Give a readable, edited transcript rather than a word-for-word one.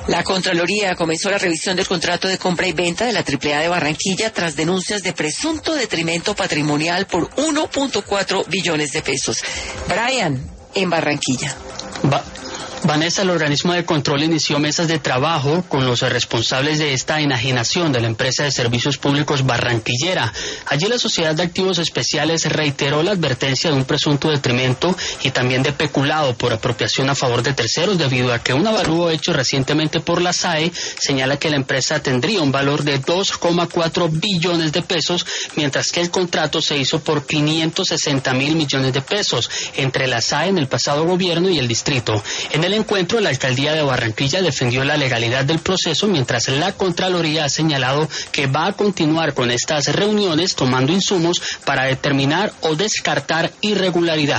La Contraloría comenzó la revisión del contrato de compra y venta de la AAA de Barranquilla tras denuncias de presunto detrimento patrimonial por 1.4 billones de pesos. Brian, en Barranquilla. Vanessa, el organismo de control inició mesas de trabajo con los responsables de esta enajenación de la empresa de servicios públicos barranquillera. Allí la Sociedad de Activos Especiales reiteró la advertencia de un presunto detrimento y también de peculado por apropiación a favor de terceros, debido a que un avalúo hecho recientemente por la SAE señala que la empresa tendría un valor de 2,4 billones de pesos, mientras que el contrato se hizo por 560.000 millones de pesos entre la SAE en el pasado gobierno y el distrito. En el encuentro, la alcaldía de Barranquilla defendió la legalidad del proceso, mientras la Contraloría ha señalado que va a continuar con estas reuniones tomando insumos para determinar o descartar irregularidades.